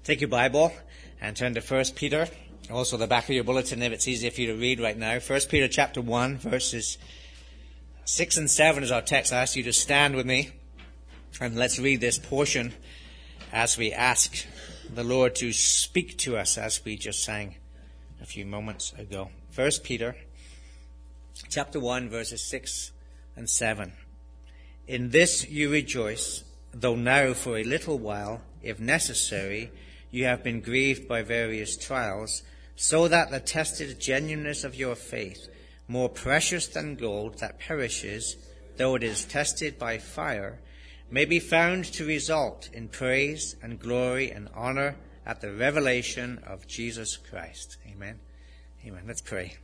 Take your Bible and turn to 1 Peter. Also the back of your bulletin if it's easier for you to read right now. 1 Peter chapter 1 verses 6 and 7 is our text. I ask you to stand with me and let's read this portion as we ask the Lord to speak to us as we just sang a few moments ago. 1 Peter chapter 1 verses 6 and 7. In this you rejoice, though now for a little while, if necessary, you have been grieved by various trials, so that the tested genuineness of your faith, more precious than gold that perishes, though it is tested by fire, may be found to result in praise and glory and honor at the revelation of Jesus Christ. Amen. Amen. Let's pray.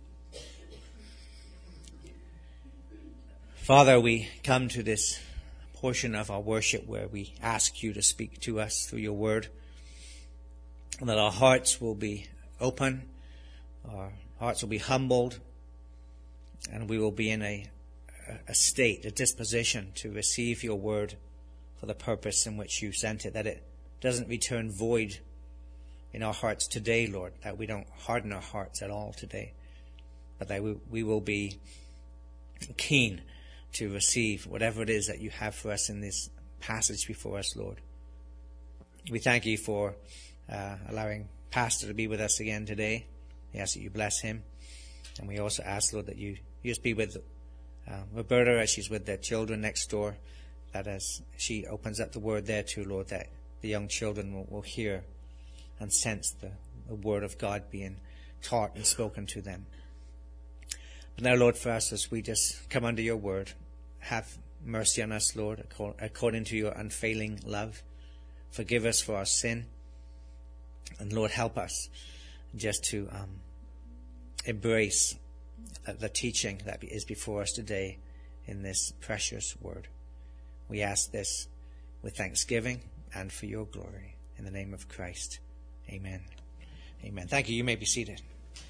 Father, we come to this portion of our worship where we ask you to speak to us through your word, and that our hearts will be open, our hearts will be humbled, and we will be in a state, a disposition to receive your word for the purpose in which you sent it, that it doesn't return void in our hearts today, Lord, that we don't harden our hearts at all today, but that we will be keen to receive whatever it is that you have for us in this passage before us, Lord. We thank you for allowing Pastor to be with us again today. We ask that you bless him. And we also ask, Lord, that you just be with Roberta as she's with their children next door, that as she opens up the word there too, Lord, that the young children will hear and sense the word of God being taught and spoken to them. But now, Lord, for us, as we just come under your word, have mercy on us, Lord, according to your unfailing love. Forgive us for our sin. And Lord, help us just to embrace the teaching that is before us today in this precious word. We ask this with thanksgiving and for your glory. In the name of Christ. Amen. Amen. Thank you. You may be seated.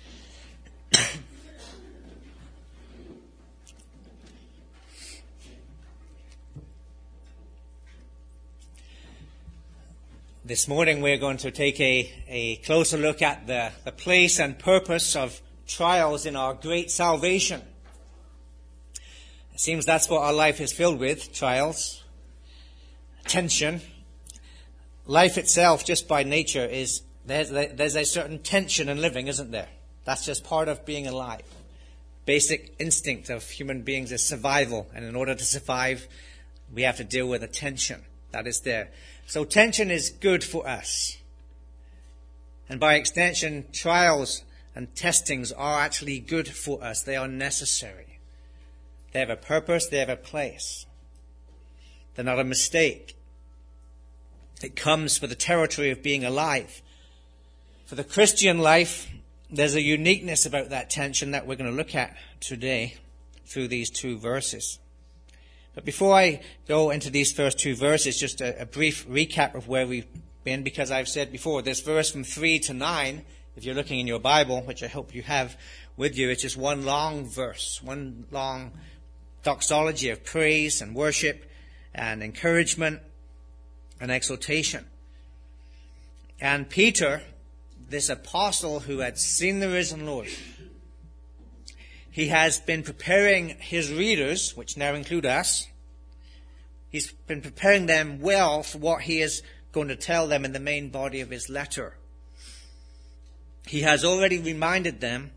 This morning we're going to take a closer look at the place and purpose of trials in our great salvation. It seems that's what our life is filled with, trials, tension. Life itself, just by nature, there's a certain tension in living, isn't there? That's just part of being alive. Basic instinct of human beings is survival, and in order to survive, we have to deal with a tension that is there. So tension is good for us. And by extension, trials and testings are actually good for us. They are necessary. They have a purpose, they have a place. They're not a mistake. It comes with the territory of being alive. For the Christian life, there's a uniqueness about that tension that we're going to look at today through these two verses. But before I go into these first two verses, just a brief recap of where we've been, because I've said before, this verse from 3 to 9, if you're looking in your Bible, which I hope you have with you, it's just one long verse, one long doxology of praise and worship and encouragement and exhortation. And Peter, this apostle who had seen the risen Lord, he has been preparing his readers, which now include us. He's been preparing them well for what he is going to tell them in the main body of his letter. He has already reminded them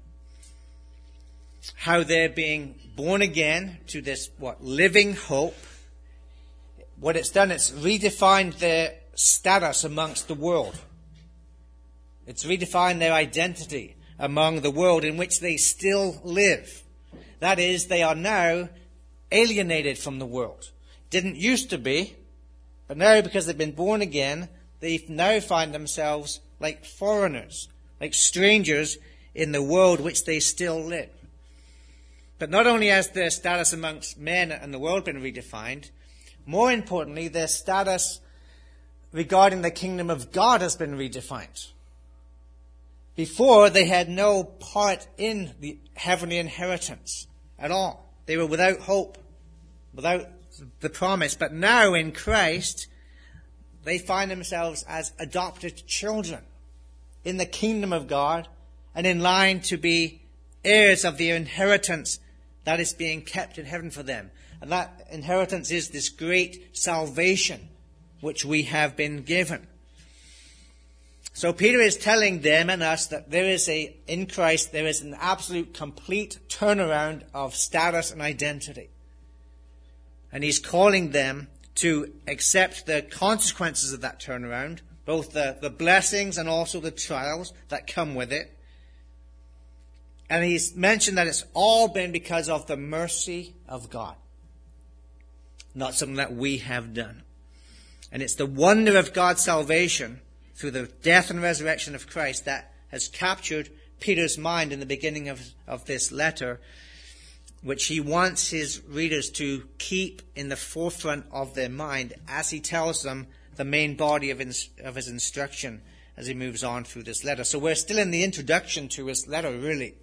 how they're being born again to this, living hope. What it's done, it's redefined their status amongst the world. It's redefined their identity among the world in which they still live. That is, they are now alienated from the world. Didn't used to be, but now because they've been born again, they now find themselves like foreigners, like strangers in the world which they still live. But not only has their status amongst men and the world been redefined, more importantly, their status regarding the kingdom of God has been redefined. Before, they had no part in the heavenly inheritance at all. They were without hope, without the promise. But now in Christ, they find themselves as adopted children in the kingdom of God and in line to be heirs of the inheritance that is being kept in heaven for them. And that inheritance is this great salvation which we have been given. So Peter is telling them and us that in Christ there is an absolute complete turnaround of status and identity. And he's calling them to accept the consequences of that turnaround, both the blessings and also the trials that come with it. And he's mentioned that it's all been because of the mercy of God, not something that we have done. And it's the wonder of God's salvation through the death and resurrection of Christ that has captured Peter's mind in the beginning of this letter, which he wants his readers to keep in the forefront of their mind as he tells them the main body of his instruction as he moves on through this letter. So we're still in the introduction to his letter, really.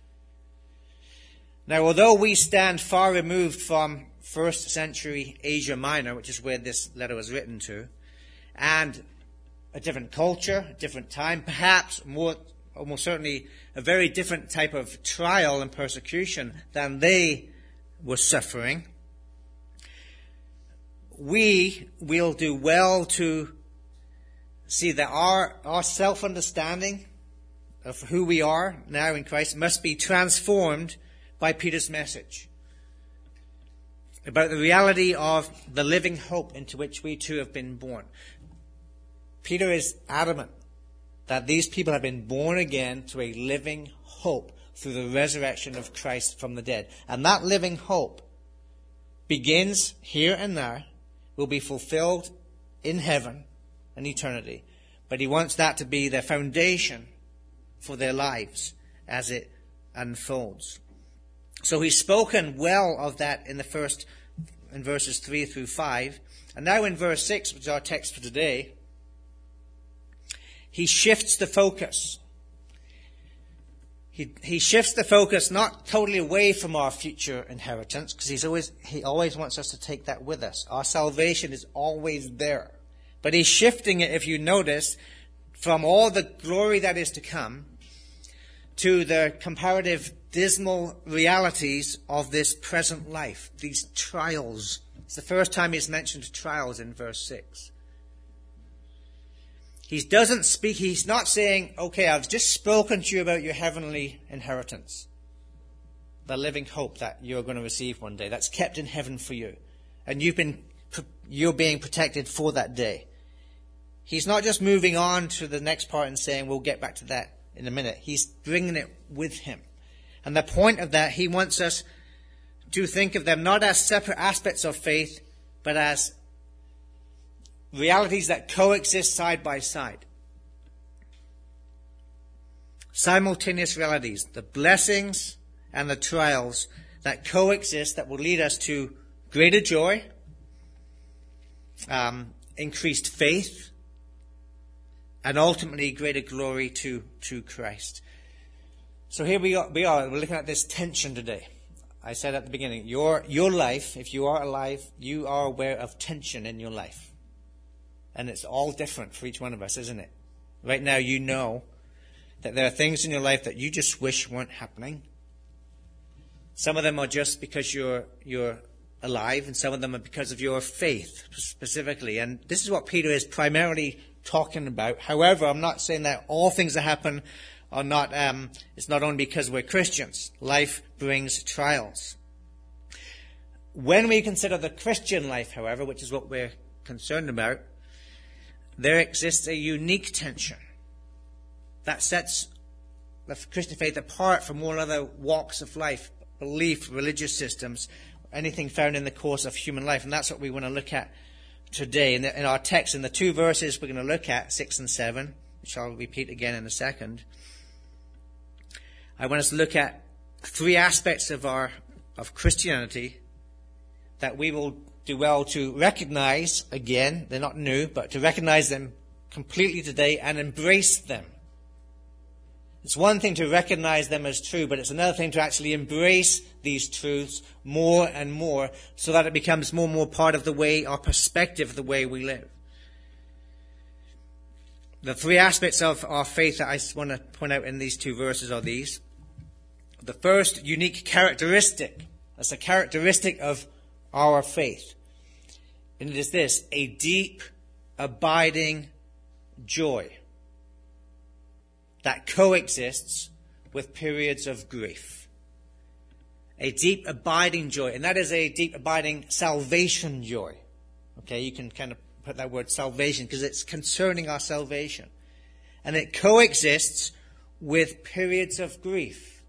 Now, although we stand far removed from first century Asia Minor, which is where this letter was written to, and a different culture, a different time, perhaps almost certainly a very different type of trial and persecution than they were suffering, we will do well to see that our self-understanding of who we are now in Christ must be transformed by Peter's message about the reality of the living hope into which we too have been born. Peter is adamant that these people have been born again to a living hope through the resurrection of Christ from the dead. And that living hope begins here and now, will be fulfilled in heaven and eternity. But he wants that to be the foundation for their lives as it unfolds. So he's spoken well of that in verses 3 through 5. And now in verse 6, which is our text for today, he shifts the focus. He shifts the focus not totally away from our future inheritance, because he always wants us to take that with us. Our salvation is always there. But he's shifting it, if you notice, from all the glory that is to come to the comparative dismal realities of this present life, these trials. It's the first time he's mentioned trials in verse 6. He's not saying, okay, I've just spoken to you about your heavenly inheritance, the living hope that you're going to receive one day, that's kept in heaven for you, and you're being protected for that day. He's not just moving on to the next part and saying, we'll get back to that in a minute. He's bringing it with him. And the point of that, he wants us to think of them not as separate aspects of faith, but as realities that coexist side by side. Simultaneous realities, the blessings and the trials that coexist, that will lead us to greater joy, increased faith, and ultimately greater glory to Christ. So here we are. We're looking at this tension today. I said at the beginning, your life, if you are alive, you are aware of tension in your life. And it's all different for each one of us, isn't it? Right now you know that there are things in your life that you just wish weren't happening. Some of them are just because you're alive, and some of them are because of your faith specifically. And this is what Peter is primarily talking about. However, I'm not saying that all things that happen are not, it's not only because we're Christians. Life brings trials. When we consider the Christian life, however, which is what we're concerned about, there exists a unique tension that sets the Christian faith apart from all other walks of life, belief, religious systems, anything found in the course of human life. And that's what we want to look at today. In our text, in the two verses we're going to look at, 6 and 7, which I'll repeat again in a second, I want us to look at three aspects of Christianity that we will do well to recognize again. They're not new, but to recognize them completely today and embrace them. It's one thing to recognize them as true, but it's another thing to actually embrace these truths more and more so that it becomes more and more part of the way, our perspective of the way we live. The three aspects of our faith that I want to point out in these two verses are these. The first unique characteristic, that's a characteristic of our faith. And it is this, a deep, abiding joy that coexists with periods of grief. A deep, abiding joy. And that is a deep, abiding salvation joy. Okay, you can kind of put that word salvation because it's concerning our salvation. And it coexists with periods of grief.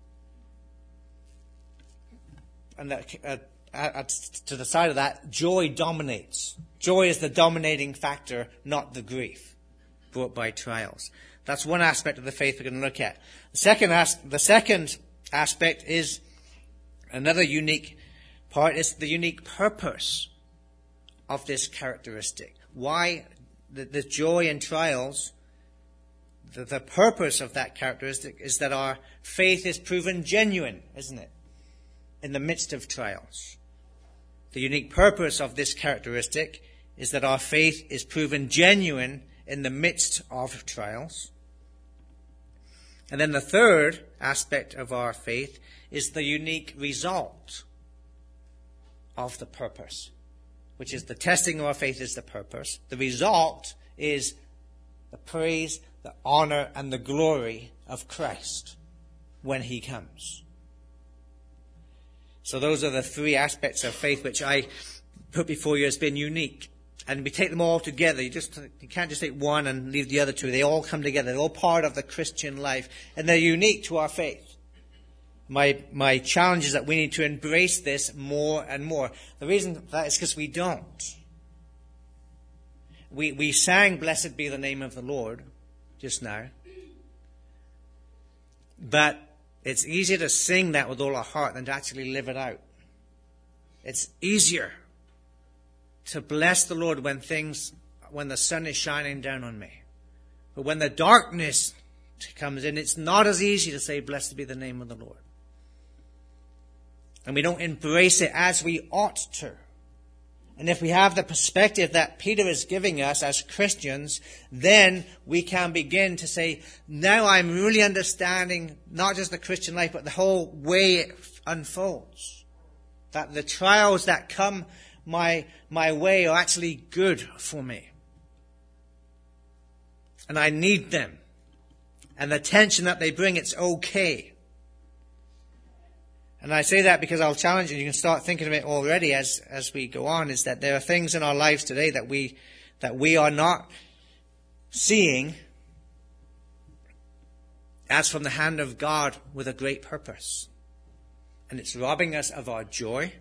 And that, to the side of that, joy dominates. Joy is the dominating factor, not the grief brought by trials. That's one aspect of the faith we're going to look at. The second aspect is another unique part, is the unique purpose of this characteristic. Why the joy in trials, the purpose of that characteristic is that our faith is proven genuine, isn't it? In the midst of trials. The unique purpose of this characteristic is that our faith is proven genuine in the midst of trials. And then the third aspect of our faith is the unique result of the purpose, which is the testing of our faith is the purpose. The result is the praise, the honor, and the glory of Christ when he comes. So those are the three aspects of faith which I put before you as being unique. And we take them all together. You can't just take one and leave the other two. They all come together. They're all part of the Christian life. And they're unique to our faith. My challenge is that we need to embrace this more and more. The reason for that is because we don't. We sang, "Blessed be the name of the Lord," just now. But it's easier to sing that with all our heart than to actually live it out. It's easier to bless the Lord when the sun is shining down on me. But when the darkness comes in, it's not as easy to say, "Blessed be the name of the Lord." And we don't embrace it as we ought to. And if we have the perspective that Peter is giving us as Christians, then we can begin to say, now I'm really understanding not just the Christian life, but the whole way it unfolds. That the trials that come my way are actually good for me. And I need them. And the tension that they bring, it's okay. And I say that because I'll challenge you. You can start thinking of it already as we go on, is that there are things in our lives today that we are not seeing as from the hand of God with a great purpose. And it's robbing us of our joy.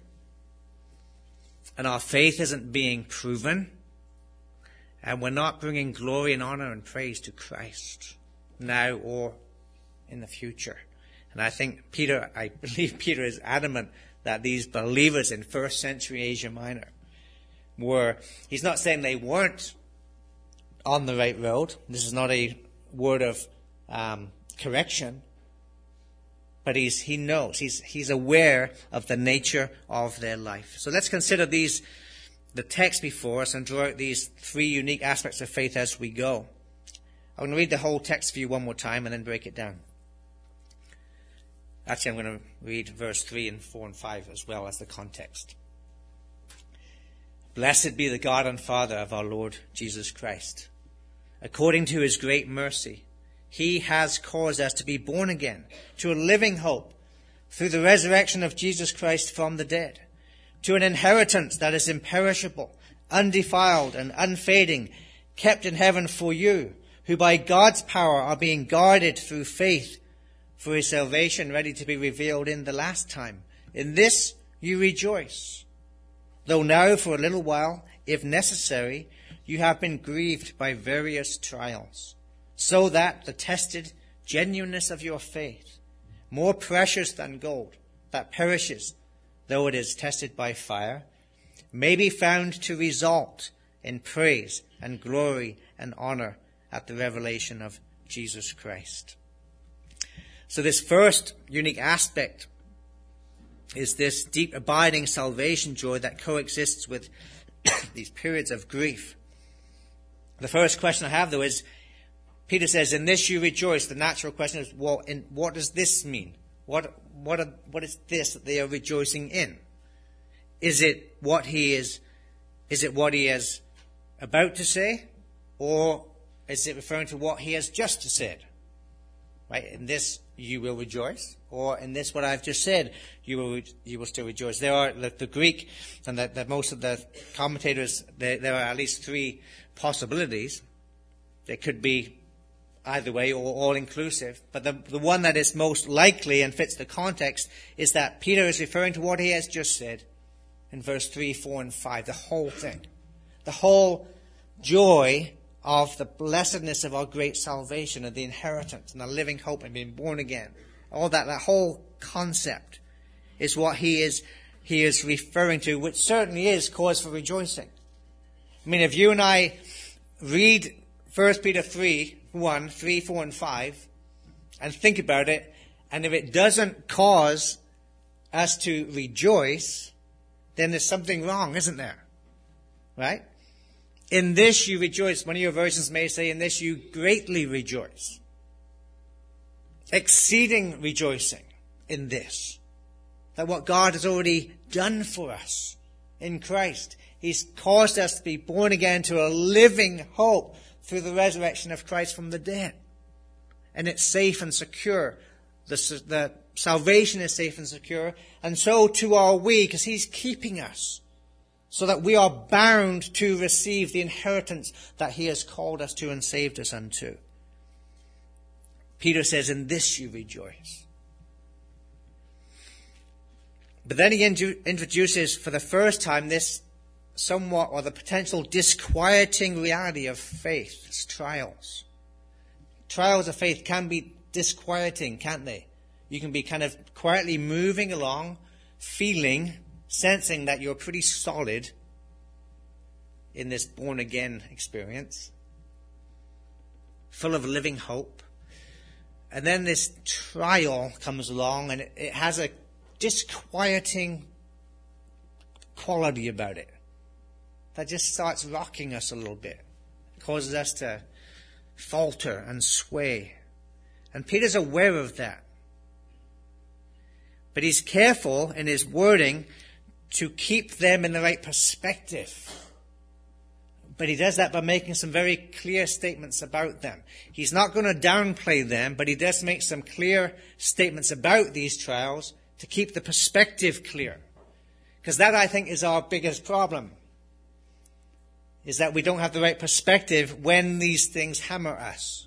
And our faith isn't being proven. And we're not bringing glory and honor and praise to Christ now or in the future. And I believe Peter is adamant that these believers in first century Asia Minor he's not saying they weren't on the right road. This is not a word of correction. But he knows, he's aware of the nature of their life. So let's consider the text before us and draw out these three unique aspects of faith as we go. I'm going to read the whole text for you one more time and then break it down. Actually, I'm going to read verse 3 and 4 and 5 as well as the context. "Blessed be the God and Father of our Lord Jesus Christ. According to his great mercy, he has caused us to be born again to a living hope through the resurrection of Jesus Christ from the dead, to an inheritance that is imperishable, undefiled, and unfading, kept in heaven for you, who by God's power are being guarded through faith for his salvation, ready to be revealed in the last time. In this you rejoice, though now for a little while, if necessary, you have been grieved by various trials, so that the tested genuineness of your faith, more precious than gold that perishes, though it is tested by fire, may be found to result in praise and glory and honor at the revelation of Jesus Christ." So this first unique aspect is this deep, abiding salvation joy that coexists with these periods of grief. The first question I have, though, is Peter says, in this you rejoice. The natural question is, well, what does this mean? What is this that they are rejoicing in? Is it what he is about to say? Or is it referring to what he has just said? Right? In this you will rejoice, or in this what I've just said, you will still rejoice. There are the Greek and that most of the commentators, there are at least three possibilities. They could be either way or all inclusive. But the one that is most likely and fits the context is that Peter is referring to what he has just said in verse 3, 4, and 5. The whole thing. The whole joy of the blessedness of our great salvation and the inheritance and the living hope and being born again. All that whole concept is what he is referring to, which certainly is cause for rejoicing. I mean, if you and I read 1 Peter 3, 4, and 5, and think about it, and if it doesn't cause us to rejoice, then there's something wrong, isn't there? Right? In this you rejoice. One of your versions may say, in this you greatly rejoice. Exceeding rejoicing in this. That what God has already done for us in Christ. He's caused us to be born again to a living hope through the resurrection of Christ from the dead. And it's safe and secure. The salvation is safe and secure. And so too are we, because he's keeping us, so that we are bound to receive the inheritance that he has called us to and saved us unto. Peter says, in this you rejoice. But then he introduces for the first time this somewhat, or the potential disquieting reality of faith. It's trials. Trials of faith can be disquieting, can't they? You can be kind of quietly moving along, feeling, sensing that you're pretty solid in this born-again experience, full of living hope. And then this trial comes along, and it has a disquieting quality about it that just starts rocking us a little bit. It causes us to falter and sway. And Peter's aware of that. But he's careful in his wording to keep them in the right perspective. But he does that by making some very clear statements about them. He's not going to downplay them, but he does make some clear statements about these trials to keep the perspective clear. Because that, I think, is our biggest problem. Is that we don't have the right perspective when these things hammer us.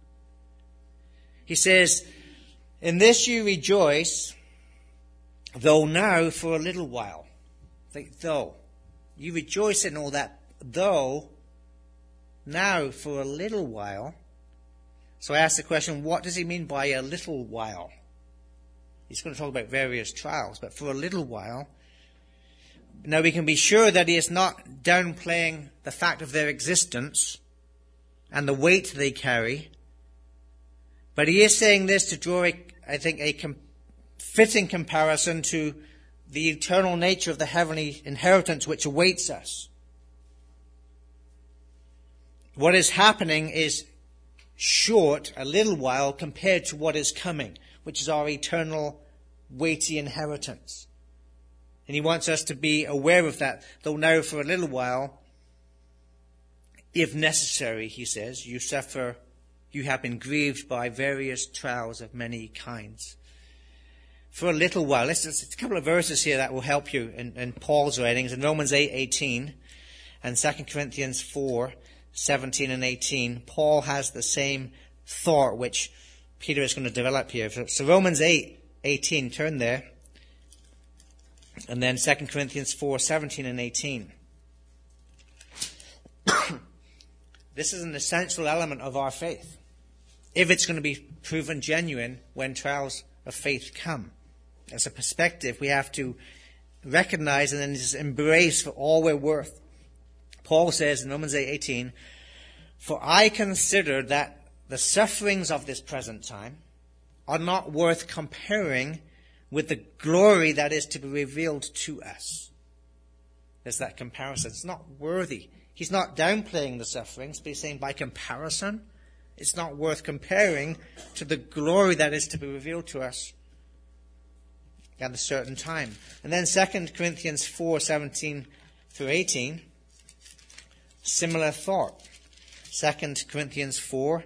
He says, in this you rejoice, though now for a little while. Like, though. You rejoice in all that, though now for a little while. So I ask the question, what does he mean by a little while? He's going to talk about various trials, but for a little while. Now we can be sure that he is not downplaying the fact of their existence and the weight they carry. But he is saying this to draw, I think, a fitting comparison to the eternal nature of the heavenly inheritance which awaits us. What is happening is short, a little while, compared to what is coming, which is our eternal, weighty inheritance. And he wants us to be aware of that, though now for a little while, if necessary, he says, you have been grieved by various trials of many kinds. For a little while, it's a couple of verses here that will help you in Paul's writings. In Romans 8:18 and 2 Corinthians 4:17 and 18, Paul has the same thought which Peter is going to develop here. So Romans 8:18, turn there. And then 2 Corinthians 4:17 and 18. This is an essential element of our faith, if it's going to be proven genuine when trials of faith come. As a perspective we have to recognize and then just embrace for all we're worth. Paul says in Romans 8:18, for I consider that the sufferings of this present time are not worth comparing with the glory that is to be revealed to us. There's that comparison. It's not worthy. He's not downplaying the sufferings, but he's saying by comparison, It's not worth comparing to the glory that is to be revealed to us at a certain time. And then 2 Corinthians 4:17 through 18, similar thought. 2 Corinthians 4.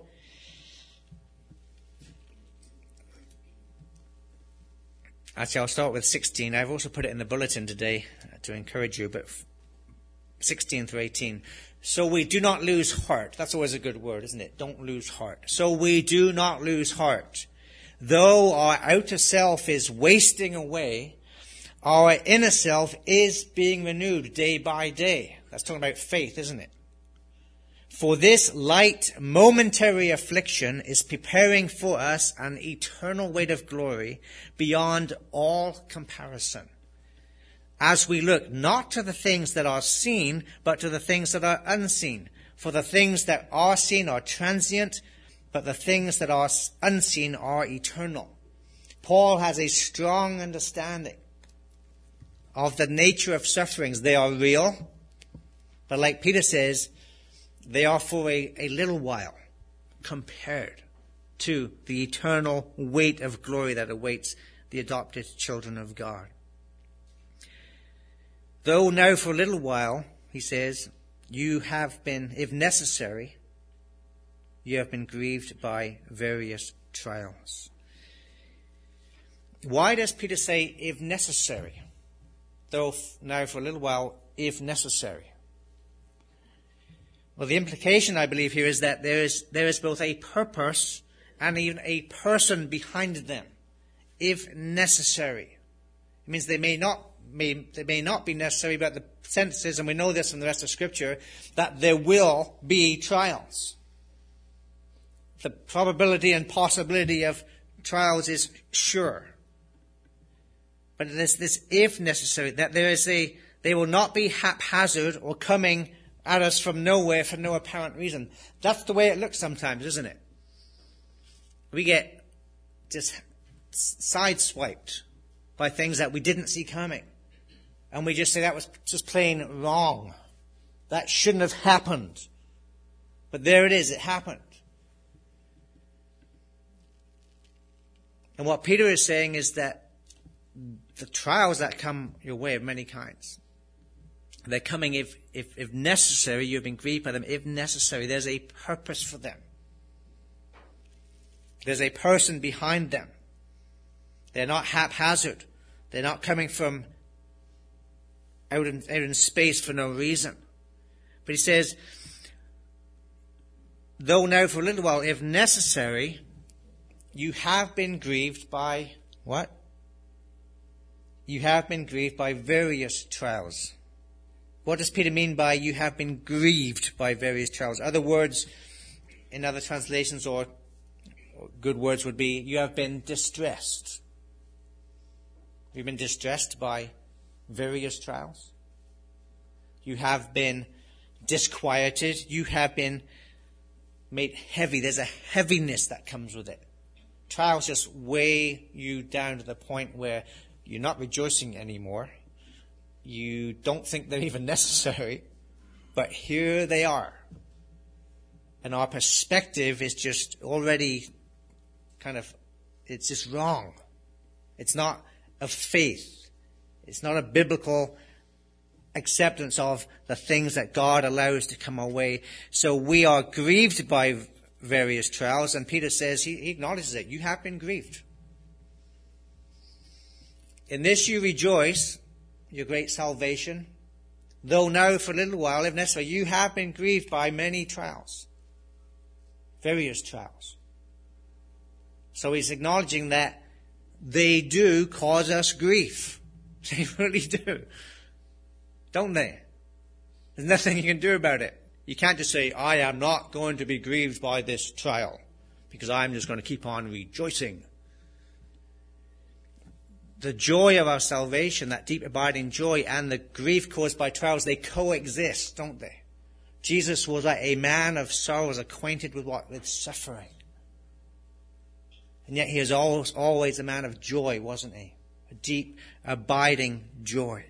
Actually, I'll start with 16. I've also put it in the bulletin today to encourage you, but 16 through 18. So we do not lose heart. That's always a good word, isn't it? Don't lose heart. So we do not lose heart. Though our outer self is wasting away, our inner self is being renewed day by day. That's talking about faith, isn't it? For this light, momentary affliction is preparing for us an eternal weight of glory beyond all comparison. As we look not to the things that are seen, but to the things that are unseen. For the things that are seen are transient, but the things that are unseen are eternal. Paul has a strong understanding of the nature of sufferings. They are real, but like Peter says, they are for a little while compared to the eternal weight of glory that awaits the adopted children of God. Though now for a little while, he says, you have been, if necessary, you have been grieved by various trials. Why does Peter say, if necessary? Though now for a little while, if necessary. Well, the implication, I believe, here is that there is both a purpose and even a person behind them, if necessary. It means they may not be necessary, but the sense is, and we know this from the rest of Scripture, that there will be trials. The probability and possibility of trials is sure. But it is this if necessary, that they will not be haphazard or coming at us from nowhere for no apparent reason. That's the way it looks sometimes, isn't it? We get just sideswiped by things that we didn't see coming. And we just say that was just plain wrong. That shouldn't have happened. But there it is, it happened. And what Peter is saying is that the trials that come your way of many kinds, they're coming if necessary. You've been grieved by them. If necessary, there's a purpose for them. There's a person behind them. They're not haphazard. They're not coming from out in space for no reason. But he says, though now for a little while, if necessary, you have been grieved by what? You have been grieved by various trials. What does Peter mean by you have been grieved by various trials? Other words in other translations or good words would be you have been distressed. You've been distressed by various trials. You have been disquieted. You have been made heavy. There's a heaviness that comes with it. Trials just weigh you down to the point where you're not rejoicing anymore. You don't think they're even necessary. But here they are. And our perspective is just already it's just wrong. It's not of faith. It's not a biblical acceptance of the things that God allows to come our way. So we are grieved by various trials, and Peter says, he acknowledges it. You have been grieved. In this you rejoice, your great salvation, though now for a little while, if necessary, you have been grieved by many trials. Various trials. So he's acknowledging that they do cause us grief. They really do. Don't they? There's nothing you can do about it. You can't just say, I am not going to be grieved by this trial because I'm just going to keep on rejoicing. The joy of our salvation, that deep abiding joy, and the grief caused by trials, they coexist, don't they? Jesus was like a man of sorrows, acquainted with what? With suffering. And yet he was always a man of joy, wasn't he? A deep, abiding joy.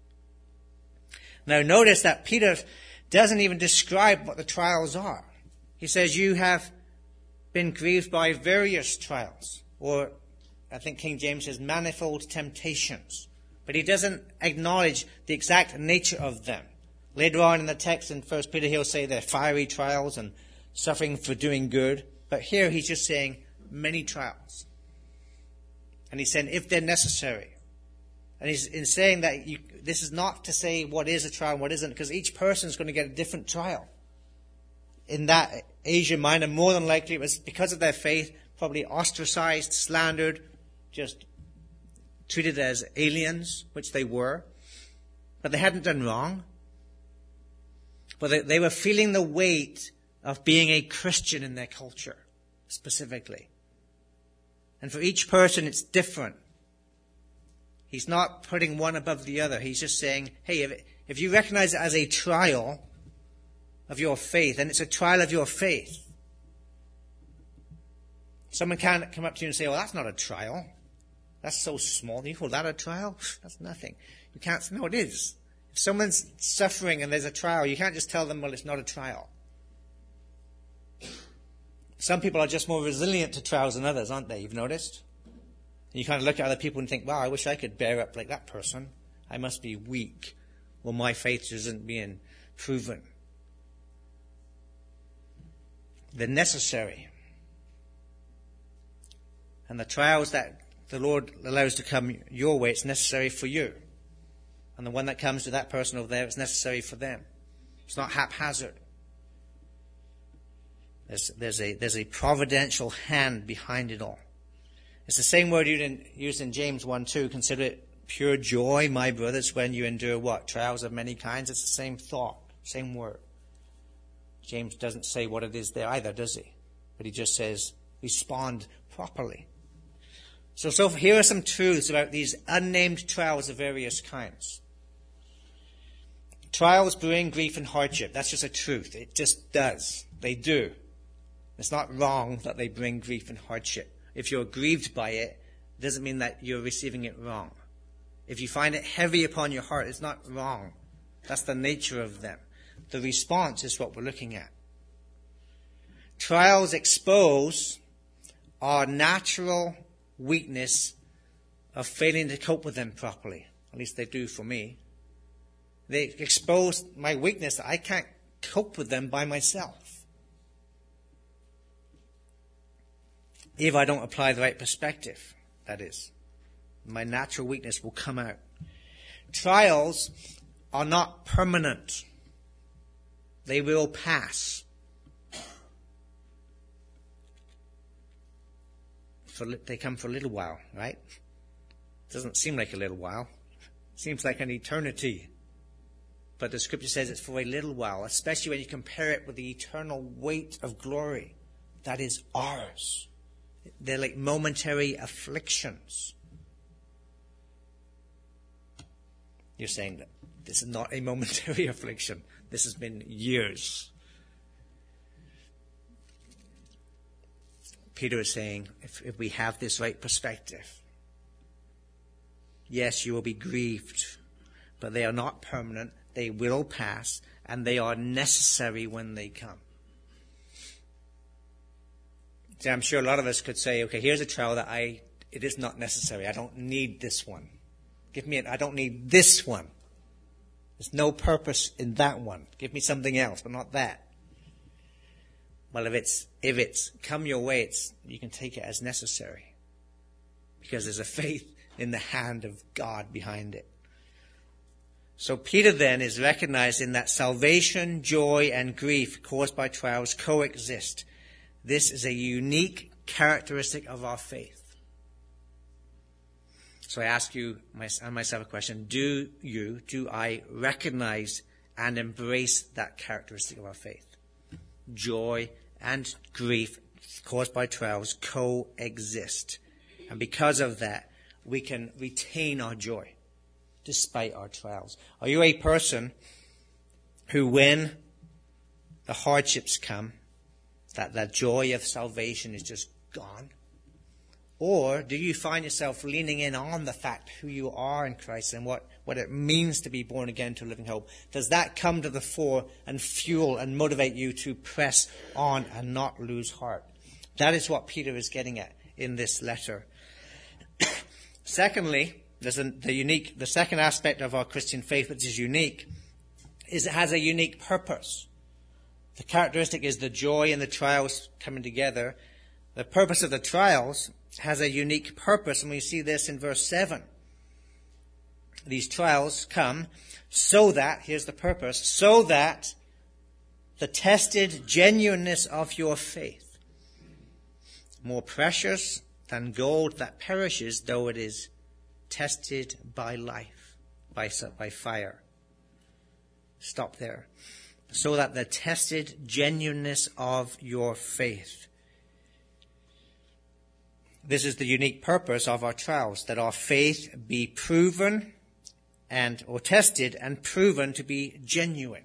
Now notice that Peter doesn't even describe what the trials are. He says, you have been grieved by various trials, or I think King James says manifold temptations. But he doesn't acknowledge the exact nature of them. Later on in the text in 1 Peter, he'll say they're fiery trials and suffering for doing good. But here he's just saying many trials. And he's saying if they're necessary. And he's in saying that this is not to say what is a trial and what isn't, because each person is going to get a different trial. In that Asia Minor, more than likely it was because of their faith, probably ostracized, slandered, just treated as aliens, which they were. But they hadn't done wrong. But they were feeling the weight of being a Christian in their culture, specifically. And for each person, it's different. He's not putting one above the other. He's just saying, hey, if you recognize it as a trial of your faith, then it's a trial of your faith. Someone can't come up to you and say, well, that's not a trial. That's so small. You call that a trial? That's nothing. You can't say, no, it is. If someone's suffering and there's a trial, you can't just tell them, well, it's not a trial. Some people are just more resilient to trials than others, aren't they? You've noticed? And you kind of look at other people and think, wow, I wish I could bear up like that person. I must be weak. Well, my faith isn't being proven. They're necessary. And the trials that the Lord allows to come your way, it's necessary for you. And the one that comes to that person over there, it's necessary for them. It's not haphazard. There's a providential hand behind it all. It's the same word used in James 1:2. Consider it pure joy, my brothers, when you endure what? Trials of many kinds. It's the same thought, same word. James doesn't say what it is there either, does he? But he just says, respond properly. So here are some truths about these unnamed trials of various kinds. Trials bring grief and hardship. That's just a truth. It just does. They do. It's not wrong that they bring grief and hardship. If you're grieved by it, it doesn't mean that you're receiving it wrong. If you find it heavy upon your heart, it's not wrong. That's the nature of them. The response is what we're looking at. Trials expose our natural weakness of failing to cope with them properly. At least they do for me. They expose my weakness that I can't cope with them by myself. If I don't apply the right perspective, that is. My natural weakness will come out. Trials are not permanent. They will pass. They come for a little while, right? Doesn't seem like a little while. Seems like an eternity. But the scripture says it's for a little while, especially when you compare it with the eternal weight of glory that is ours. They're like momentary afflictions. You're saying that this is not a momentary affliction. This has been years. Peter is saying, if we have this right perspective, yes, you will be grieved, but they are not permanent. They will pass, and they are necessary when they come. See, I'm sure a lot of us could say, okay, here's a trial that it is not necessary. I don't need this one. I don't need this one. There's no purpose in that one. Give me something else, but not that. Well, if it's come your way, you can take it as necessary. Because there's a faith in the hand of God behind it. So Peter then is recognizing that salvation, joy, and grief caused by trials coexist. This is a unique characteristic of our faith. So I ask you and myself a question. Do I recognize and embrace that characteristic of our faith? Joy and grief caused by trials coexist. And because of that, we can retain our joy despite our trials. Are you a person who, when the hardships come, that joy of salvation is just gone? Or do you find yourself leaning in on the fact who you are in Christ and what it means to be born again to a living hope? Does that come to the fore and fuel and motivate you to press on and not lose heart? That is what Peter is getting at in this letter. Secondly, the second aspect of our Christian faith, which is unique, is it has a unique purpose. The characteristic is the joy in the trials coming together. The purpose of the trials has a unique purpose, and we see this in verse 7. These trials come so that, here's the purpose, so that the tested genuineness of your faith, more precious than gold that perishes, though it is tested by life, by fire. Stop there. So that the tested genuineness of your faith. This is the unique purpose of our trials, that our faith be proven or tested and proven to be genuine.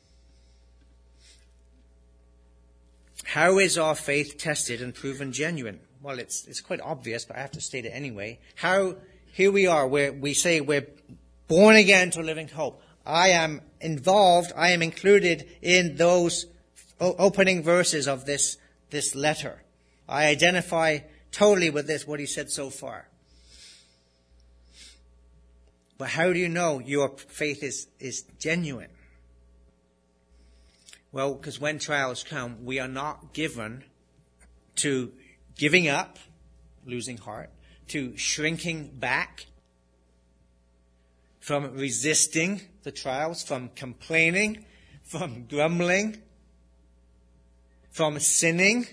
How is our faith tested and proven genuine? Well, it's quite obvious, but I have to state it anyway. Here we are, where we say we're born again to a living hope. I am involved, I am included in those opening verses of this letter. I identify totally with what he said so far. But how do you know your faith is genuine? Well, because when trials come, we are not given to giving up, losing heart, to shrinking back, from resisting the trials, from complaining, from grumbling, from sinning,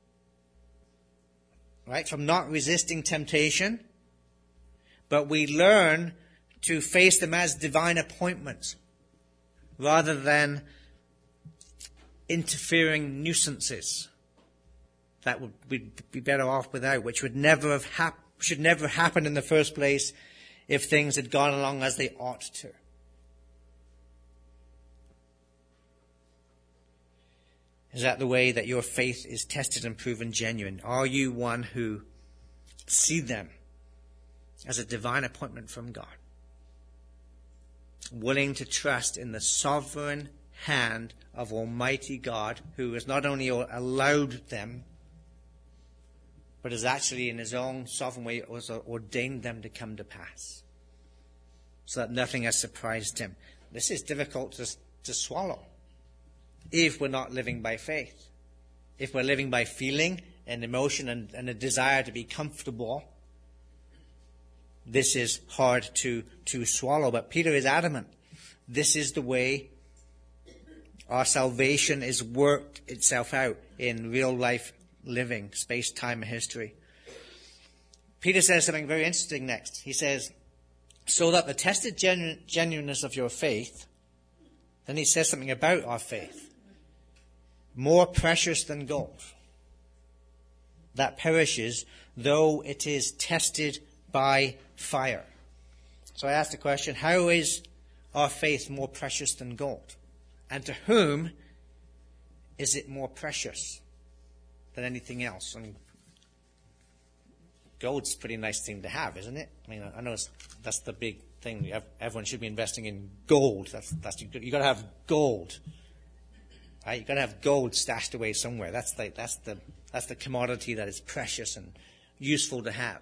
right? From not resisting temptation. But we learn to face them as divine appointments rather than interfering nuisances that would be better off without, which should never happen in the first place if things had gone along as they ought to. Is that the way that your faith is tested and proven genuine? Are you one who see them as a divine appointment from God? Willing to trust in the sovereign hand of Almighty God, who has not only allowed them, but has actually in his own sovereign way also ordained them to come to pass, so that nothing has surprised him. This is difficult to swallow if we're not living by faith. If we're living by feeling and emotion and a desire to be comfortable, this is hard to swallow. But Peter is adamant. This is the way our salvation is worked itself out in real life living, space, time, and history. Peter says something very interesting next. He says, so that the tested genuineness of your faith, then he says something about our faith, more precious than gold, that perishes, though it is tested by fire. So I asked the question, how is our faith more precious than gold? And to whom is it more precious than anything else? I mean, gold's a pretty nice thing to have, isn't it? I mean, I know that's the big thing. Everyone should be investing in gold. You got to have gold, right? You got to have gold stashed away somewhere. That's the commodity that is precious and useful to have.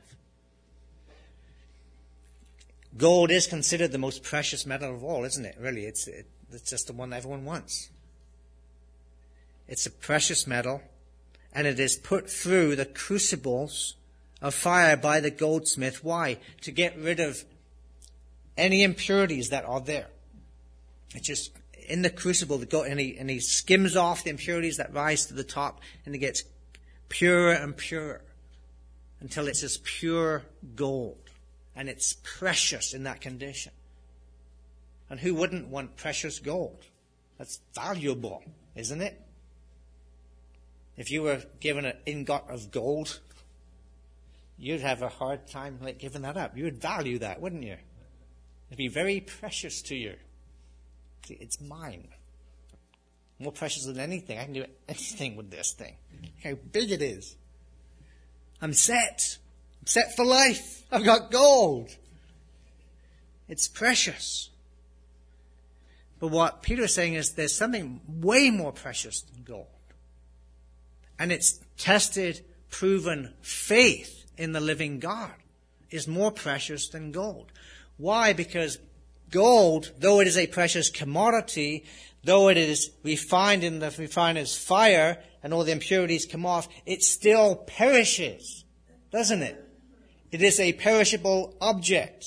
Gold is considered the most precious metal of all, isn't it? Really, it's just the one everyone wants. It's a precious metal, and it is put through the crucibles of fire by the goldsmith. Why? To get rid of any impurities that are there. It's just in the crucible, and he skims off the impurities that rise to the top, and it gets purer and purer until it's as pure gold. And it's precious in that condition. And who wouldn't want precious gold? That's valuable, isn't it? If you were given an ingot of gold, you'd have a hard time giving that up. You would value that, wouldn't you? It'd be very precious to you. It's mine. More precious than anything. I can do anything with this thing. How big it is. I'm set. I'm set for life. I've got gold. It's precious. But what Peter is saying is there's something way more precious than gold. And it's tested proven faith in the living God is more precious than gold. Why? Because gold, though it is a precious commodity, though it is refined in the refiner's fire and all the impurities come off, it still perishes, doesn't it? It is a perishable object.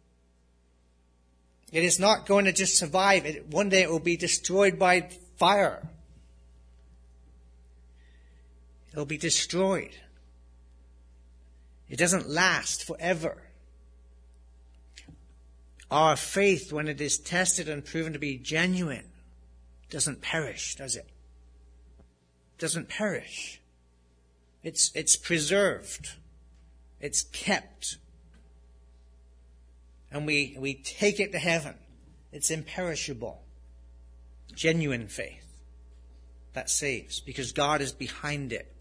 It is not going to just survive. One day it will be destroyed by fire. It will be destroyed. It doesn't last forever. Our faith, when it is tested and proven to be genuine, doesn't perish, does it? Doesn't perish. It's preserved. It's kept. And we take it to heaven. It's imperishable. Genuine faith. That saves, because God is behind it.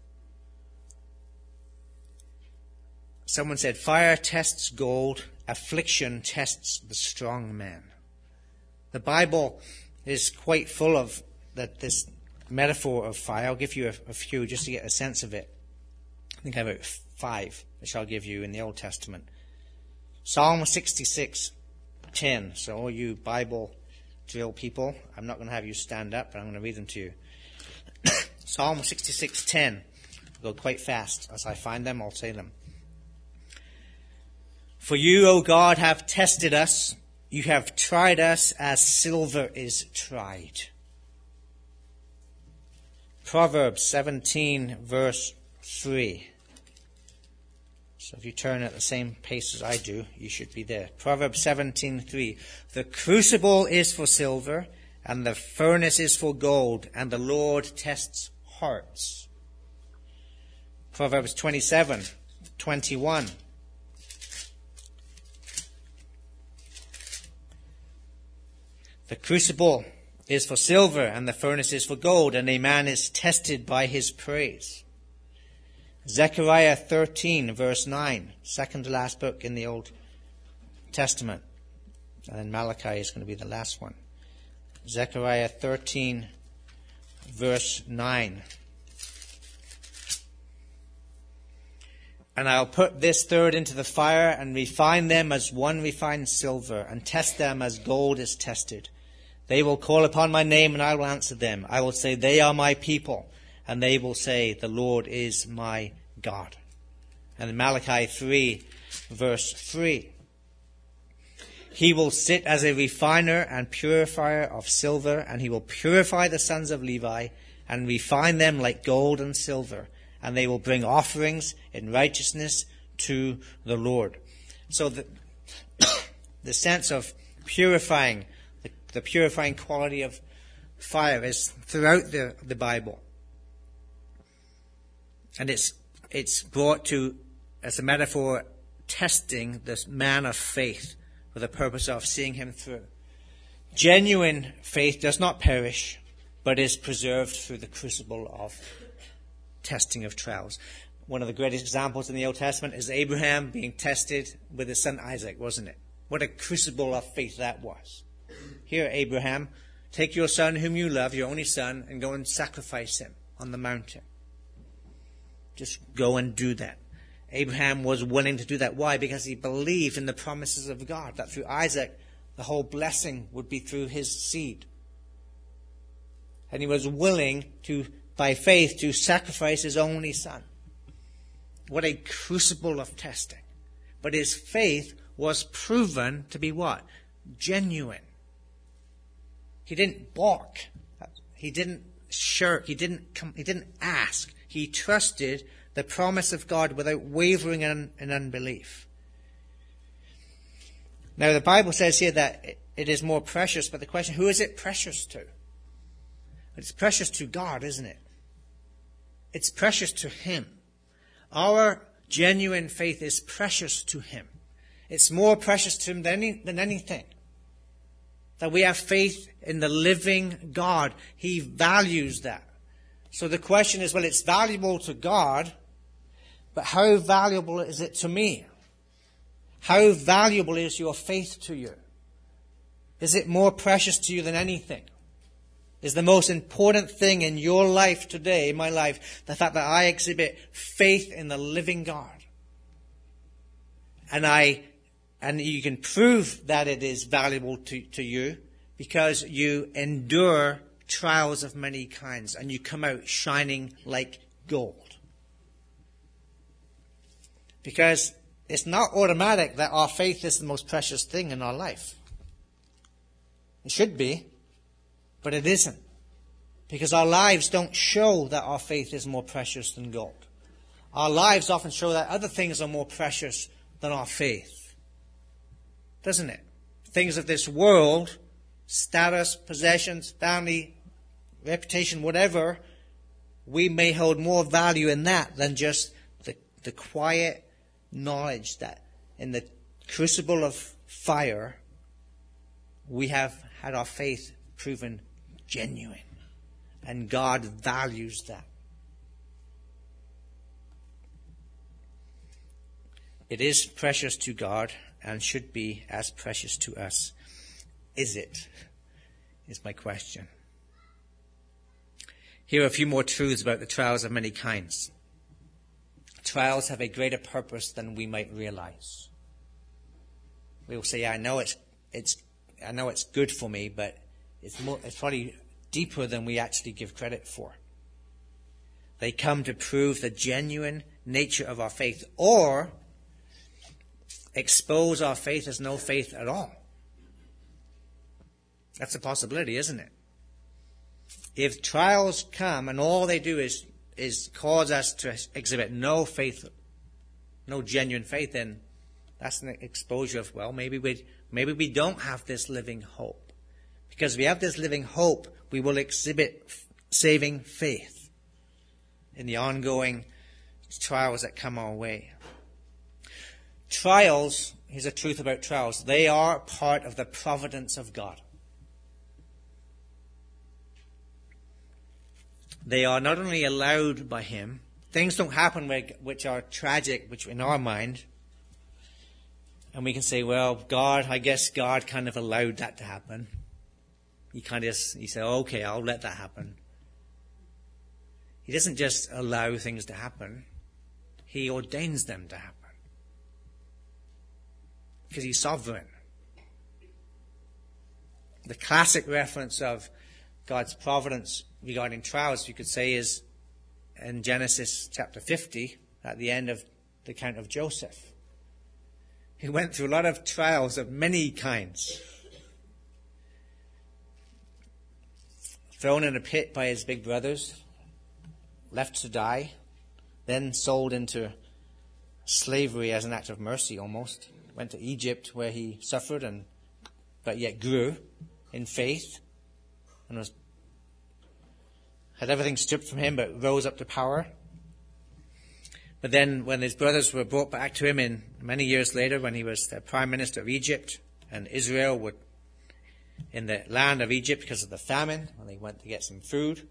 Someone said, fire tests gold, affliction tests the strong man. The Bible is quite full of this metaphor of fire. I'll give you a few just to get a sense of it. I think I have about 5, which I'll give you in the Old Testament. Psalm 66:10. So all you Bible drill people, I'm not going to have you stand up, but I'm going to read them to you. Psalm 66:10. I'll go quite fast. As I find them, I'll say them. For you, O God, have tested us. You have tried us as silver is tried. Proverbs 17, verse 3. So if you turn at the same pace as I do, you should be there. Proverbs 17:3. The crucible is for silver, and the furnace is for gold, and the Lord tests hearts. Proverbs 27:21. The crucible is for silver, and the furnace is for gold, and a man is tested by his praise. Zechariah 13, verse 9, second to last book in the Old Testament. And then Malachi is going to be the last one. Zechariah 13, verse 9. And I'll put this third into the fire, and refine them as one refines silver, and test them as gold is tested. They will call upon my name, and I will answer them. I will say, they are my people. And they will say, the Lord is my God. And in Malachi 3, verse 3. He will sit as a refiner and purifier of silver, and he will purify the sons of Levi, and refine them like gold and silver. And they will bring offerings in righteousness to the Lord. So the sense of purifying, the purifying quality of fire is throughout the Bible. And it's brought to, as a metaphor, testing this man of faith for the purpose of seeing him through. Genuine faith does not perish, but is preserved through the crucible of testing of trials. One of the greatest examples in the Old Testament is Abraham being tested with his son Isaac, wasn't it? What a crucible of faith that was. Here, Abraham, take your son whom you love, your only son, and go and sacrifice him on the mountain. Just go and do that. Abraham was willing to do that. Why? Because he believed in the promises of God, that through Isaac, the whole blessing would be through his seed. And he was willing to, by faith, to sacrifice his only son. What a crucible of testing. But his faith was proven to be what? Genuine. He didn't balk. He didn't shirk. He didn't ask. He trusted the promise of God without wavering in unbelief. Now the Bible says here that it is more precious, but the question, who is it precious to? It's precious to God, isn't it? It's precious to Him. Our genuine faith is precious to Him. It's more precious to Him than anything. That we have faith in the living God. He values that. So the question is, well, it's valuable to God, but how valuable is it to me? How valuable is your faith to you? Is it more precious to you than anything? Is the most important thing in your life today, in my life, the fact that I exhibit faith in the living God. And you can prove that it is valuable to you because you endure trials of many kinds and you come out shining like gold. Because it's not automatic that our faith is the most precious thing in our life. It should be, but it isn't. Because our lives don't show that our faith is more precious than gold. Our lives often show that other things are more precious than our faith. Doesn't it? Things of this world, status, possessions, family, reputation, whatever, we may hold more value in that than just the quiet knowledge that in the crucible of fire, we have had our faith proven genuine. And God values that. It is precious to God and should be as precious to us. Is it? Is my question. Here are a few more truths about the trials of many kinds. Trials have a greater purpose than we might realize. We will say, I know it's good for me, but it's probably deeper than we actually give credit for. They come to prove the genuine nature of our faith or expose our faith as no faith at all. That's a possibility, isn't it? If trials come and all they do is cause us to exhibit no faith, no genuine faith, then that's an exposure of, well, maybe we don't have this living hope. Because if we have this living hope, we will exhibit saving faith in the ongoing trials that come our way. Trials, here's a truth about trials, they are part of the providence of God. They are not only allowed by Him, things don't happen which are tragic, which in our mind, and we can say, well, I guess God kind of allowed that to happen. He said, okay, I'll let that happen. He doesn't just allow things to happen. He ordains them to happen. Because He's sovereign. The classic reference of God's providence regarding trials, you could say, is in Genesis chapter 50, at the end of the account of Joseph. He went through a lot of trials of many kinds. Thrown in a pit by his big brothers, left to die, then sold into slavery as an act of mercy almost. Went to Egypt where he suffered but yet grew in faith and had everything stripped from him but rose up to power. But then when his brothers were brought back to him many years later when he was the prime minister of Egypt and Israel were in the land of Egypt because of the famine, when they went to get some food.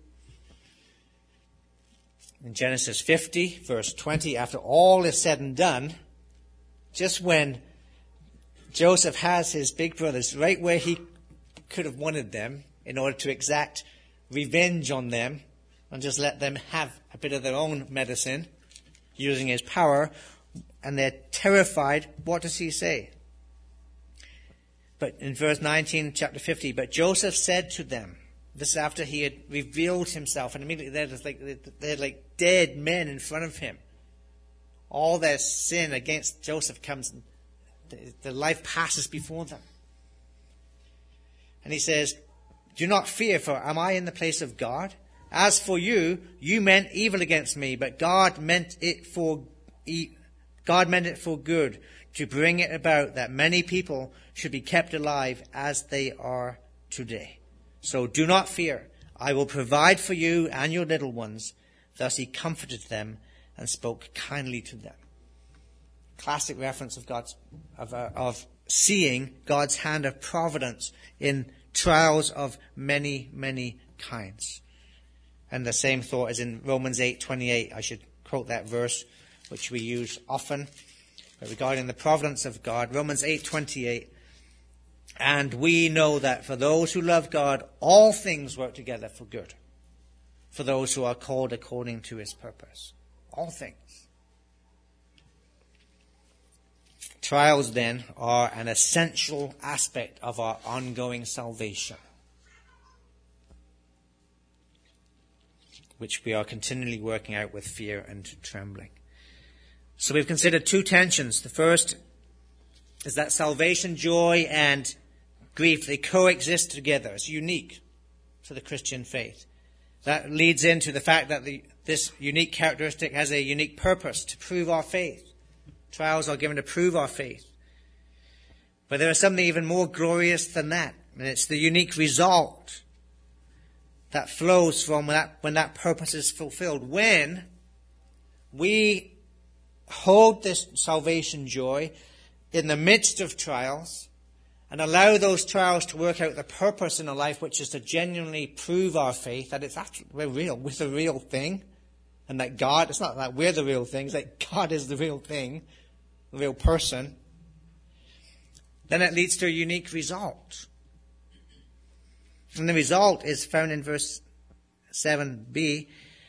In Genesis 50, verse 20, after all is said and done, just when Joseph has his big brothers right where he could have wanted them in order to exact revenge on them and just let them have a bit of their own medicine using his power, and they're terrified, what does he say? But in verse 19, chapter 50, but Joseph said to them, this is after he had revealed himself, and immediately they're like dead men in front of him. All their sin against Joseph comes, the life passes before them. And he says, do not fear, for am I in the place of God? As for you, you meant evil against me, but God meant it for good, to bring it about that many people should be kept alive as they are today. So do not fear. I will provide for you and your little ones. Thus he comforted them and spoke kindly to them. Classic reference of seeing God's hand of providence in trials of many, many kinds. And the same thought is in Romans 8:28. I should quote that verse, which we use often. But regarding the providence of God, Romans 8:28, And we know that for those who love God, all things work together for good, for those who are called according to his purpose. All things. Trials, then, are an essential aspect of our ongoing salvation, which we are continually working out with fear and trembling. So we've considered two tensions. The first is that salvation, joy, and grief, they coexist together. It's unique to the Christian faith. That leads into the fact that this unique characteristic has a unique purpose to prove our faith. Trials are given to prove our faith. But there is something even more glorious than that. And it's the unique result that flows from when that purpose is fulfilled. When we hold this salvation joy in the midst of trials and allow those trials to work out the purpose in our life, which is to genuinely prove our faith, that it's actually, we're the real thing, and that God, it's not that we're the real thing, it's that God is the real thing, the real person, then it leads to a unique result. And the result is found in verse 7b,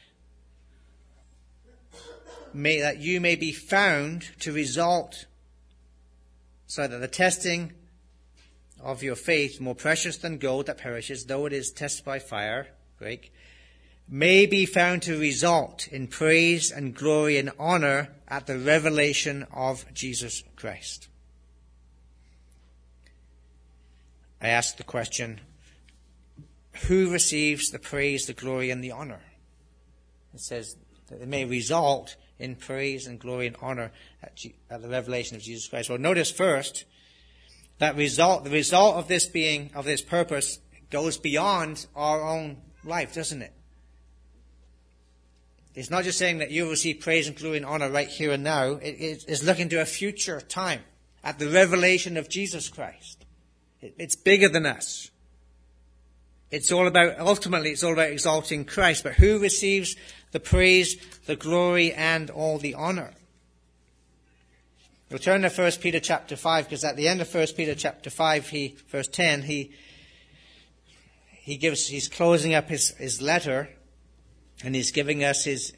that you may be found to result, so that the testing of your faith, more precious than gold that perishes, though it is tested by fire, Greek, may be found to result in praise and glory and honor at the revelation of Jesus Christ. I ask the question, who receives the praise, the glory, and the honor? It says that it may result in praise and glory and honor at the revelation of Jesus Christ. Well, notice first that the result of this purpose goes beyond our own life, doesn't it? It's not just saying that you will receive praise and glory and honor right here and now. It is looking to a future time at the revelation of Jesus Christ. It's bigger than us. Ultimately, it's all about exalting Christ. But who receives the praise, the glory, and all the honor? We'll turn to 1 Peter chapter 5, because at the end of 1 Peter chapter 5, verse 10, he's closing up his letter, and he's giving us his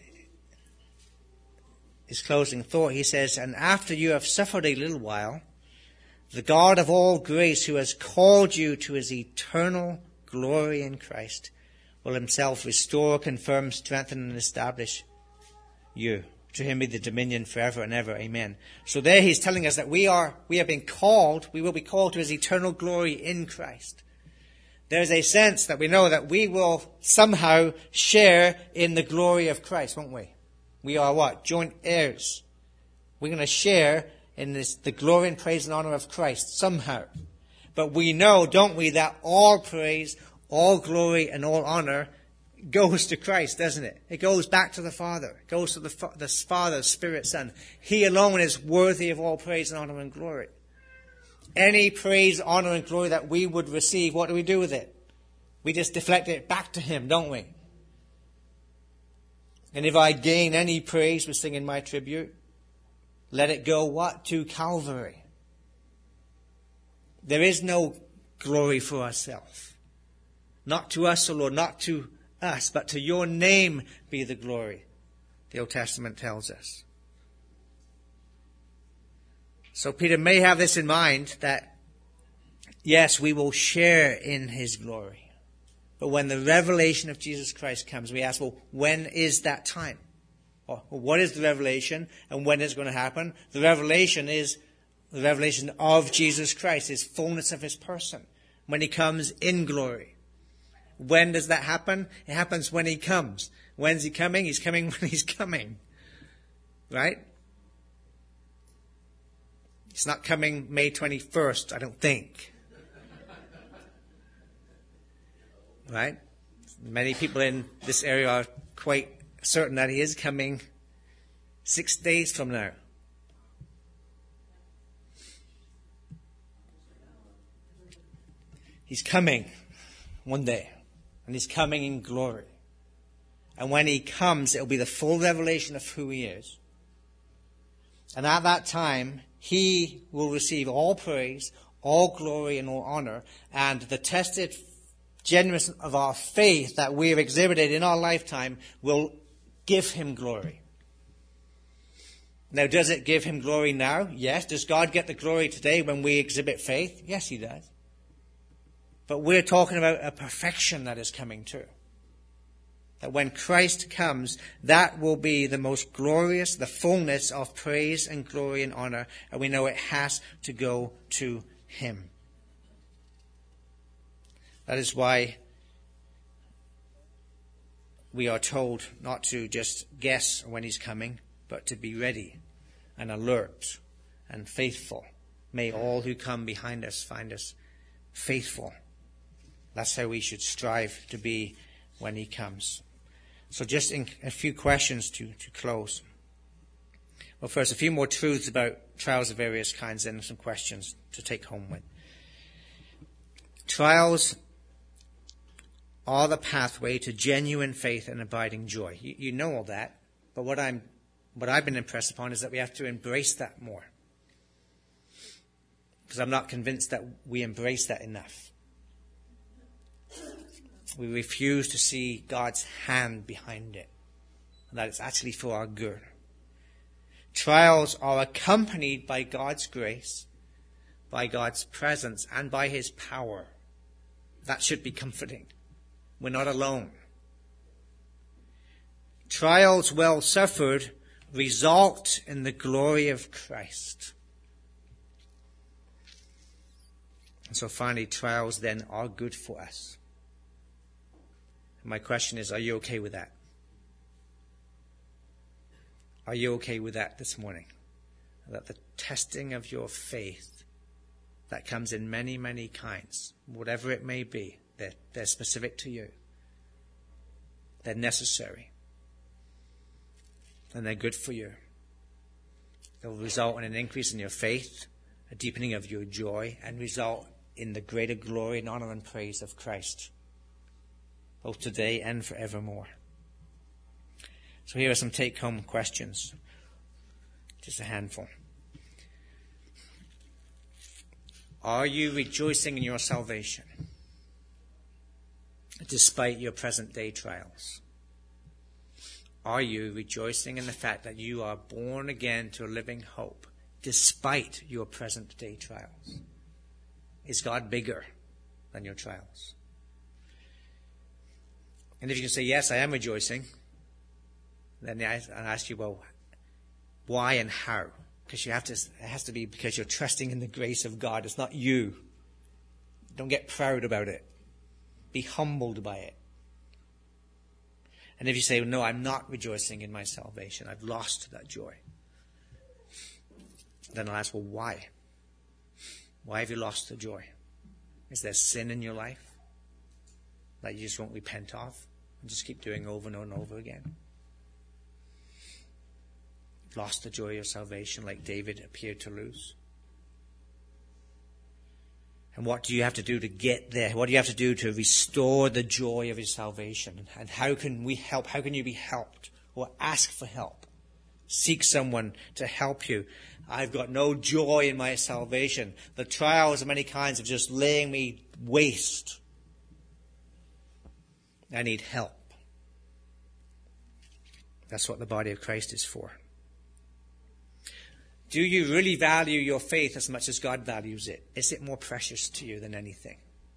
closing thought. He says, and after you have suffered a little while, the God of all grace, who has called you to his eternal glory in Christ, will himself restore, confirm, strengthen, and establish you. To him be the dominion forever and ever. Amen. So there he's telling us that we will be called to his eternal glory in Christ. There's a sense that we know that we will somehow share in the glory of Christ, won't we? We are what? Joint heirs. We're going to share in the glory and praise and honor of Christ somehow. But we know, don't we, that all praise, all glory, and all honor goes to Christ, doesn't it? It goes back to the Father. It goes to the Father, Spirit, Son. He alone is worthy of all praise and honor and glory. Any praise, honor, and glory that we would receive, what do we do with it? We just deflect it back to him, don't we? And if I gain any praise for singing my tribute, let it go what? To Calvary. There is no glory for ourselves. Not to us, O Lord, not to us, but to your name be the glory, the Old Testament tells us. So Peter may have this in mind, that yes, we will share in his glory. But when the revelation of Jesus Christ comes, we ask, well, when is that time? Or what is the revelation, and when is it going to happen? The revelation is the revelation of Jesus Christ, his fullness of his person, when he comes in glory. When does that happen? It happens when he comes. When's he coming? He's coming when he's coming. Right? He's not coming May 21st, I don't think. Right? Many people in this area are quite certain that he is coming 6 days from now. He's coming one day. And he's coming in glory. And when he comes, it'll be the full revelation of who he is. And at that time, he will receive all praise, all glory and all honor, and the tested genuineness of our faith that we have exhibited in our lifetime will give him glory. Now, does it give him glory now? Yes. Does God get the glory today when we exhibit faith? Yes, he does. But we're talking about a perfection that is coming too. That when Christ comes, that will be the most glorious, the fullness of praise and glory and honor. And we know it has to go to him. That is why we are told not to just guess when he's coming, but to be ready and alert and faithful. May all who come behind us find us faithful. That's how we should strive to be when he comes. So just a few questions to close. Well, first, a few more truths about trials of various kinds and some questions to take home with. Trials are the pathway to genuine faith and abiding joy. You know all that, but what I've been impressed upon is that we have to embrace that more. Because I'm not convinced that we embrace that enough. We refuse to see God's hand behind it, and that it's actually for our good. Trials are accompanied by God's grace, by God's presence, and by his power. That should be comforting. We're not alone. Trials well suffered result in the glory of Christ. And so finally, trials then are good for us. My question is, are you okay with that? Are you okay with that this morning? That the testing of your faith that comes in many, many kinds, whatever it may be, they're specific to you. They're necessary. And they're good for you. They'll result in an increase in your faith, a deepening of your joy, and result in the greater glory and honor and praise of Christ, both today and forevermore. So here are some take-home questions. Just a handful. Are you rejoicing in your salvation despite your present-day trials? Are you rejoicing in the fact that you are born again to a living hope despite your present-day trials? Is God bigger than your trials? And if you can say, yes, I am rejoicing, then I ask you, well, why and how? Because it has to be because you're trusting in the grace of God. It's not you. Don't get proud about it. Be humbled by it. And if you say, no, I'm not rejoicing in my salvation, I've lost that joy, then I'll ask, well, why? Why have you lost the joy? Is there sin in your life that you just won't repent of and just keep doing over and over and over again? You've lost the joy of your salvation like David appeared to lose. And what do you have to do to get there? What do you have to do to restore the joy of your salvation? And how can we help? How can you be helped? Or ask for help. Seek someone to help you. I've got no joy in my salvation. The trials of many kinds are just laying me waste. I need help. That's what the body of Christ is for. Do you really value your faith as much as God values it? Is it more precious to you than anything?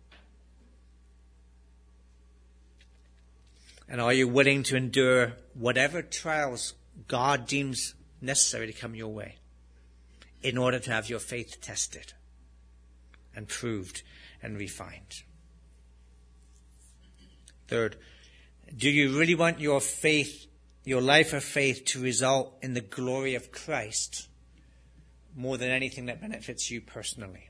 And are you willing to endure whatever trials God deems necessary to come your way in order to have your faith tested and proved and refined? Third, do you really want your faith, your life of faith, to result in the glory of Christ more than anything that benefits you personally?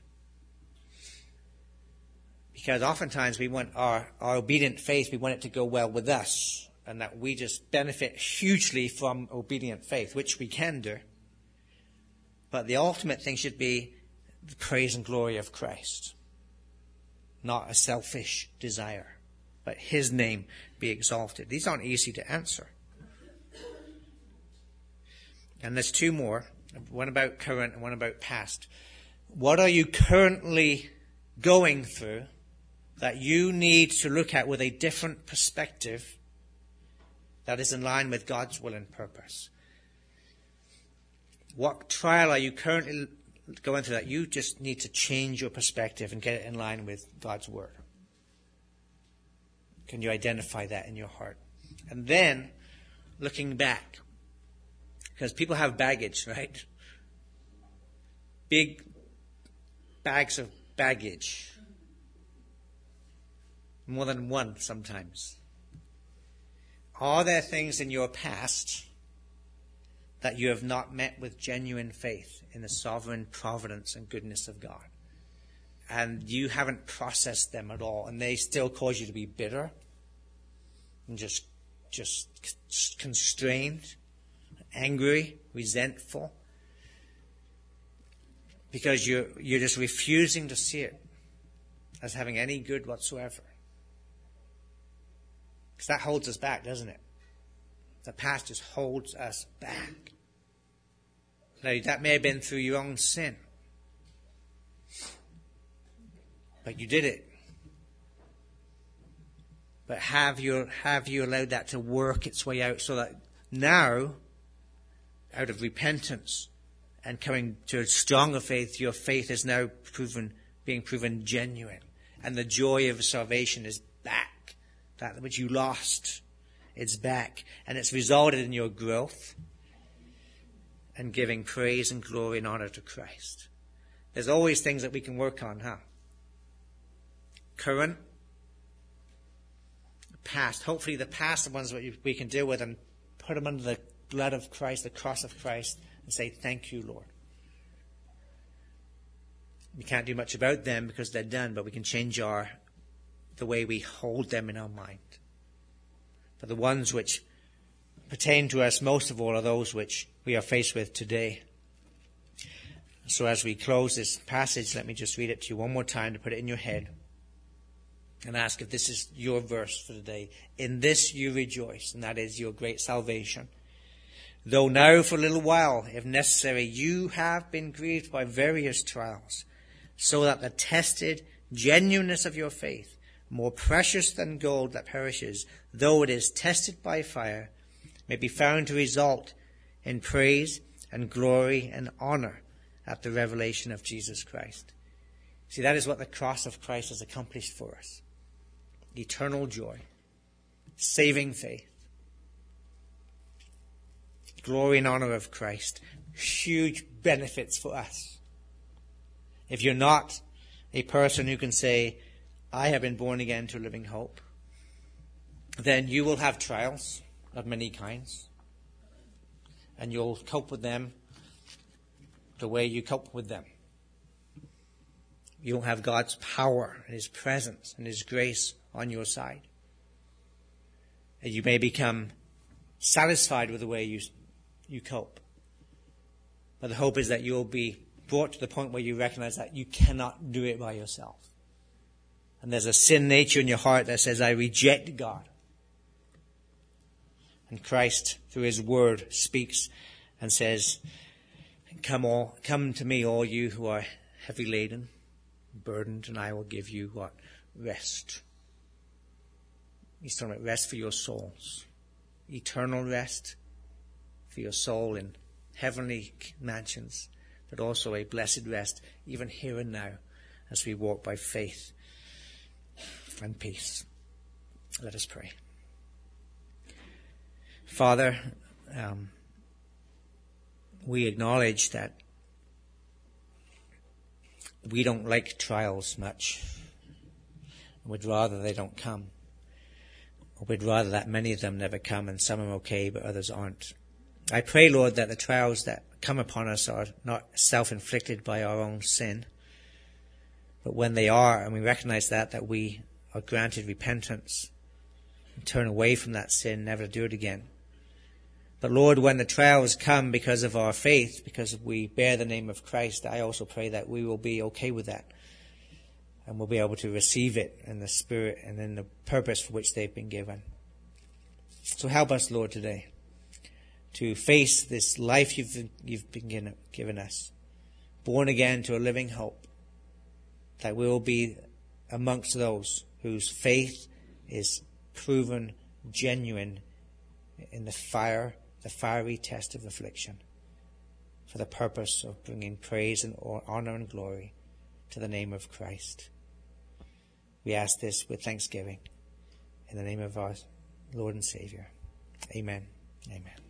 Because oftentimes we want our obedient faith, we want it to go well with us, and that we just benefit hugely from obedient faith, which we can do. But the ultimate thing should be the praise and glory of Christ, not a selfish desire, but his name be exalted. These aren't easy to answer. And there's two more, one about current and one about past. What are you currently going through that you need to look at with a different perspective that is in line with God's will and purpose? What trial are you currently going through that you just need to change your perspective and get it in line with God's word? Can you identify that in your heart? And then, looking back, because people have baggage, right? Big bags of baggage. More than one sometimes. Are there things in your past that you have not met with genuine faith in the sovereign providence and goodness of God? And you haven't processed them at all, and they still cause you to be bitter and just constrained, angry, resentful, because you're just refusing to see it as having any good whatsoever. Because that holds us back, doesn't it? The past just holds us back. Now, that may have been through your own sin, but you did it. But have you allowed that to work its way out so that now, out of repentance and coming to a stronger faith, your faith is now being proven genuine, and the joy of salvation is back. That which you lost, it's back, and it's resulted in your growth and giving praise and glory and honor to Christ. There's always things that we can work on, Current, past. Hopefully the past are ones that we can deal with and put them under the blood of Christ, the cross of Christ, and say, thank you, Lord. We can't do much about them because they're done, but we can change the way we hold them in our mind. But the ones which pertain to us most of all are those which we are faced with today. So as we close this passage, let me just read it to you one more time to put it in your head and ask if this is your verse for today. In this you rejoice, and that is your great salvation. Though now for a little while, if necessary, you have been grieved by various trials, so that the tested genuineness of your faith, more precious than gold that perishes, though it is tested by fire, may be found to result in praise and glory and honor at the revelation of Jesus Christ. See, that is what the cross of Christ has accomplished for us. Eternal joy, saving faith, glory and honor of Christ, huge benefits for us. If you're not a person who can say, I have been born again to a living hope, then you will have trials of many kinds, and you'll cope with them the way you cope with them. You don't have God's power and His presence and His grace on your side. And you may become satisfied with the way you cope. But the hope is that you'll be brought to the point where you recognize that you cannot do it by yourself. And there's a sin nature in your heart that says, I reject God. And Christ, through His word, speaks and says, Come to me, all you who are heavy laden, burdened, and I will give you what? Rest. He's talking about rest for your souls. Eternal rest for your soul in heavenly mansions, but also a blessed rest even here and now as we walk by faith and peace. Let us pray. Father, we acknowledge that we don't like trials much. We'd rather they don't come. We'd rather that many of them never come, and some are okay, but others aren't. I pray, Lord, that the trials that come upon us are not self-inflicted by our own sin, but when they are, and we recognize that we are granted repentance and turn away from that sin, never to do it again. But Lord, when the trials come because of our faith, because we bear the name of Christ, I also pray that we will be okay with that. And we'll be able to receive it in the Spirit and in the purpose for which they've been given. So help us, Lord, today to face this life you've been given us, born again to a living hope, that we will be amongst those whose faith is proven genuine in the fiery test of affliction, for the purpose of bringing praise and honor and glory to the name of Christ. We ask this with thanksgiving in the name of our Lord and Savior. Amen. Amen.